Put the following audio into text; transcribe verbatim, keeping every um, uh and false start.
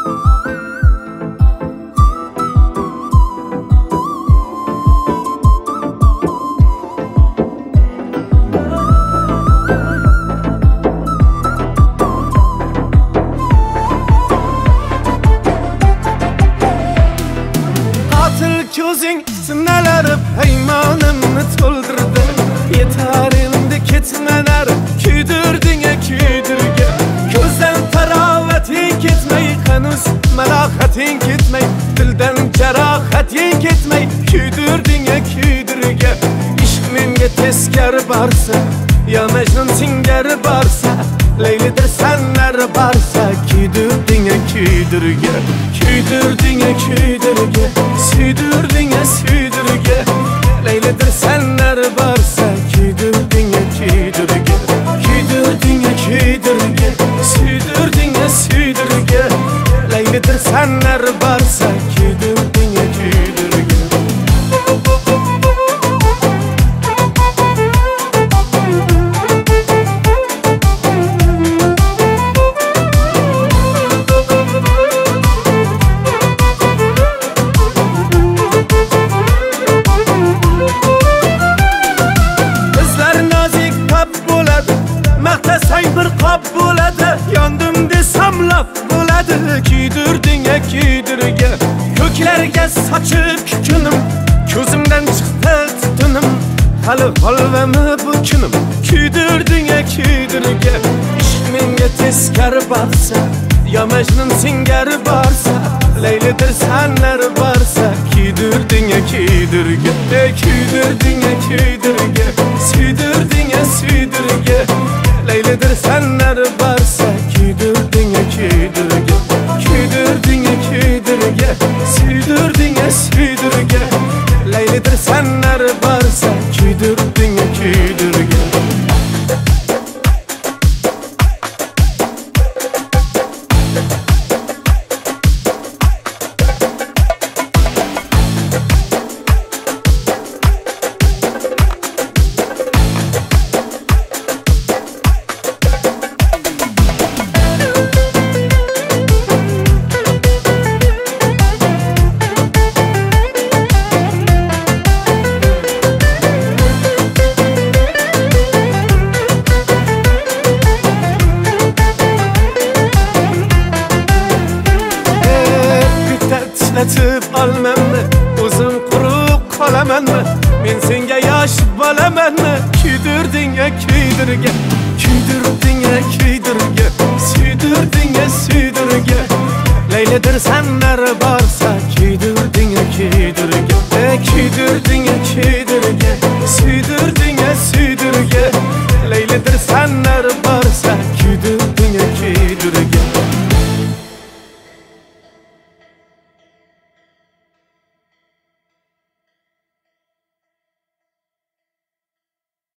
Ko'zing sinalarib paymonimni to'ldirdi. Yetar endi ketmalar, kuydirding kuydirga. Ko'zdan tarovating ketmay, hanuz malohating ketmay, dildan jarohating ketmay, kuydirding kuydirga. Ishq menga teskari borsa, yo Majnun singari borsa, Laylidir sanlar borsa, kuydirding kuydirga. Kuydirding kuydirga, suydirding suydirga. Laylidir sanlar borsa, kuydirding kuydirga. Kuydirding kuydirga, suydirding suydirga. Laylidir sanlar borsa, kuydirding kuydirga. Bir qop bo'ladi, yondim desam laf bo'ladi. Kuydirding kuydirga, ko'klarga sochib kunim, ko'zimdan chiqdi tutunim. Hali holvami bu kunim, kuydirding kuydirga. Ishq menga teskari borsa, yo Majnun singari borsa, Laylidir sanlar borsa, kuydirding kuydirga. Kuydirding kuydirga, suydirding suydirga. Laylidir sanlar borsa, kuydirding kuydirga. Kuydirding kuydirga, suydirding suydirga. Laylidir sanlar borsa, kuydirding kuydirga. Titlatib olmanmi, o'zim quruq qolamanmi? Men senga yosh bolamanmi? Kuydirding kuydirga, kuydirding kuydirga, suydirding suydirga. Laylidir sanlar borsa, kuydirding kuydirga. Kuydirding kuydirga, suydirding suydirga. Laylidir sanlar borsa,